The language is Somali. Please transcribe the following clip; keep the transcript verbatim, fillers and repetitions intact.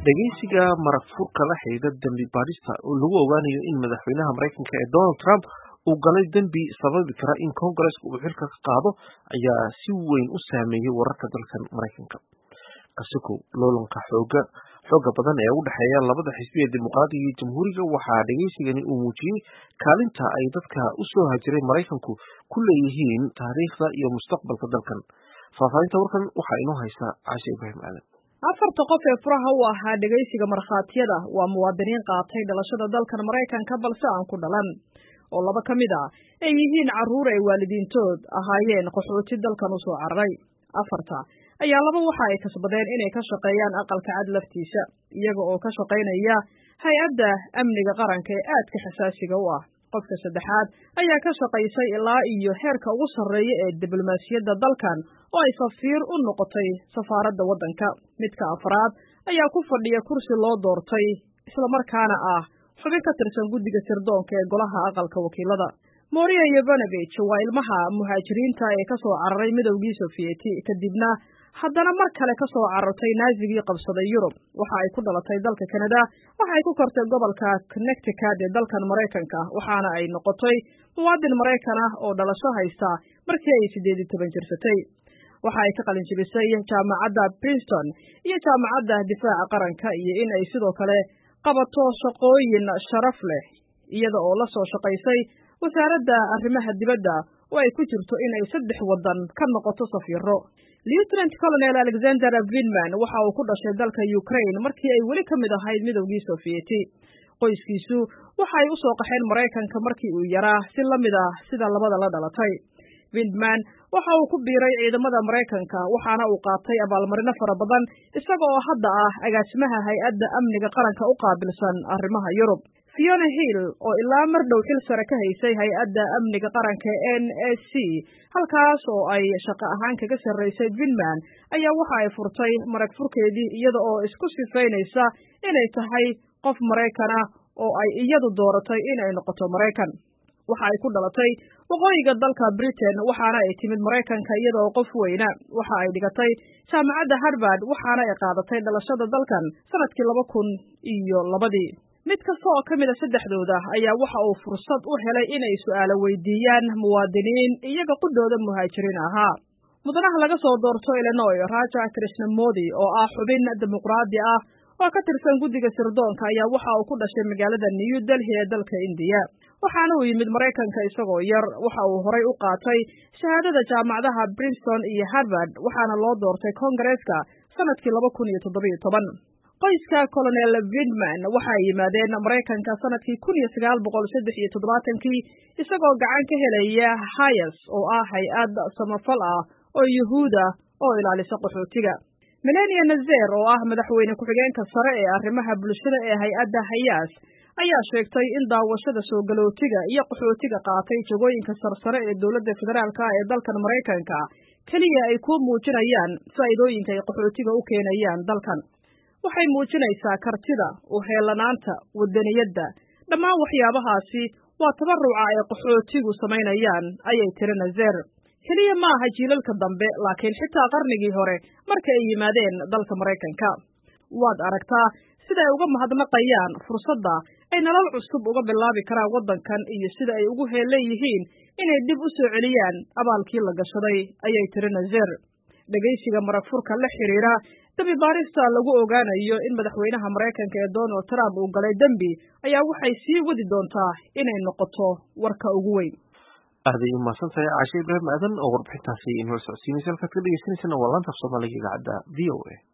Dhageysiga marag furka la xidhiidha dambi baadhista oo lagu ogaanayo in madaxweynaha Mareykanka ee Donald Trump uu galay dambi sababi kara in Koongareeska uu xilka ka qaado ayaa si weyn u saameeyay wararka dalkan Mareykanka. Kasiko loolanka xooga xooga badan ee u dhexeeya labada xisbi ee dimuqraadiga iyo jamhuuriga waxaa dhageysigani uu muujiyay kaalinta ay dadka u soo hajiray Mareykanku ku leeyihiin taariikhda iyo mustaqbalka dalkan. Faahfaahinta warkan waxaa inoo haysa Caasha Ibraahim Aadan. afarta qof ee furaha u ahaa dhageysiga markhaatiyada waa muwaadiniin qaatay dhalashada dalkan Mareykanka balse aan ku dhalan oo laba ka mid ah ay yihiin carruur ay waalidiintood ahaayeen qaxooti dalkan u soo cararay. afarta ayaa laba waxa ay kasbadeen inay ka shaqeeyaan aqalka cad laftiisa iyaga oo ka shaqaynaya hay-adda amniga qaranka ee aadka xasaasiga u ah. qofka saddexaad ayaa ka shaqaysay ilaa iyo heerka ugu sarreeya ee diblomaasiyadda dalkan oo ay safiir u noqotay safaaradda waddanka. midka afraad ayaa ku fadhiya kursi loo doortay islamarkaana ah xubin ka tirsan guddiga sirdoonka ee golaha aqalka wakiilada. Moria Yovanovich waa ilmaha muhaajiriinta ee ka soo cararay midowgii Sofiyeeti kadibna haddana mar kale ka soo carartay naazigii qabsaday Yurub. Waxa ay ku dhalatay dalka Canada, waxa ay ku kortay gobolka Connecticut ee dalkan Mareykanka, waxaana ay noqotay muwaadin Mareykan ah oo dhalasho haysta markii ay sideed iyo toban jirsatay. waxa ay ka qalin jebisay jaamacadda Princeton iyo jaamacadda difaaca qaranka iyo in ay sidoo kale qabato shaqooyin sharaf leh iyada oo la soo shaqaysay wasaaradda arrimaha dibadda oo ay ku jirto in ay saddex waddan ka noqoto safiiro. Lieutenant Colonel Alexander Vindman waxa uu ku dhashay dalka Ukraine markii ay weli ka mid ahayd midowgii Sofiyeeti. qoyskiisu waxa ay u soo qaxeen Mareykanka markii uu yaraa si la mid ah sida labada la dhalatay. Vindman waxa uu ku biiray ciidamada Mareykanka waxaana uu qaatay abaalmarino fara badan isaga oo hadda ah agaasimaha hay-adda amniga qaranka u qaabilsan arrimaha Yurub. Fiona Hill oo ilaa mar dhow xil sare ka haysay hay-adda amniga qaranka N S C halkaas oo ay shaqo ahaan kaga sarreysay Vindman ayaa waxa ay furtay marag furkeedii iyada oo isku sifaynaysa inay tahay qof Mareykan ah oo ay iyadu dooratay inay noqoto Mareykan. waxa ay ku dhalatay waqooyiga dalka Britain waxaana ay timid Mareykanka iyada oo qof weyna. waxa ay dhigatay jaamacadda Harvard waxaana ay qaadatay dhalashada dalkan sanadkii laba kun iyo labadii. mid kasta oo ka mid a saddexdooda ayaa waxa uu fursad u helay inay su'aalo weydiiyaan muwaadiniin iyaga qudhooda muhaajiriin ahaa. mudanaha laga soo doorto Illinois Raja Krishnamurti oo ah xubin dimuqraadi ah oo ka tirsan guddiga sirdoonka ayaa waxa uu ku dhashay magaalada New Delhi ee dalka India. waxaana uu yimid Mareykanka isagoo yar. waxa uu horay u qaatay shahaadada jaamacadaha Princeton iyo Harvard waxaana loo doortay Koongareeska sanadkii laba kun iyo toddoba iyo toban. qoyska Colonel Vindman waxa ay yimaadeen Mareykanka sanadkii kun iyo sagaal boqol saddex iyo toddobaatankii isagoo gacan ka helaya Hayes oo ah hay-ad samafal ah oo Yuhuuda oo ilaalisa qaxootiga. Melania Nazer oo ah madaxweyne ku-xigeenka sare ee arrimaha bulshada ee hay-adda Hayes ayaa sheegtay in daawashada soo galootiga iyo qaxootiga qaatay jagooyinka sarsare ee dowladda federaalka ee dalkan Mareykanka kaliya ay ku muujinayaan faa'iidooyinka ay qaxootiga u keenayaan dalkan. waxay muujinaysaa kartida, u heelanaanta, wadaniyadda, dhammaan waxyaabahaasi waa tabaruca ay qaxootigu samaynayaan ayay tiri Nazer. keliya ma aha jiilalka dambe laakiin xitaa qarnigii hore marka ay yimaadeen dalka Mareykanka. waad aragtaa sida ay uga mahadnaqayaan fursadda ay nolol cusub uga bilaabi karaan waddankan iyo sida ay ugu heelan yihiin inay dib u soo celiyaan abaalkii la gashaday ayay tiri Nazer. dhageysiga marag furka la xiriira dambi baarista lagu ogaanayo in madaxweynaha Mareykanka ee Donald Trump uu galay dambi ayaa waxay sii wadi doontaa inay noqoto warka ugu weyn. Ahdi ma santahay Caasha Ibraahim Aadan oo warbixintaasi inoo socodsiinaysa halkaad ka dhageysanaysan waa laanta Soomaaliga idaacadda V O A.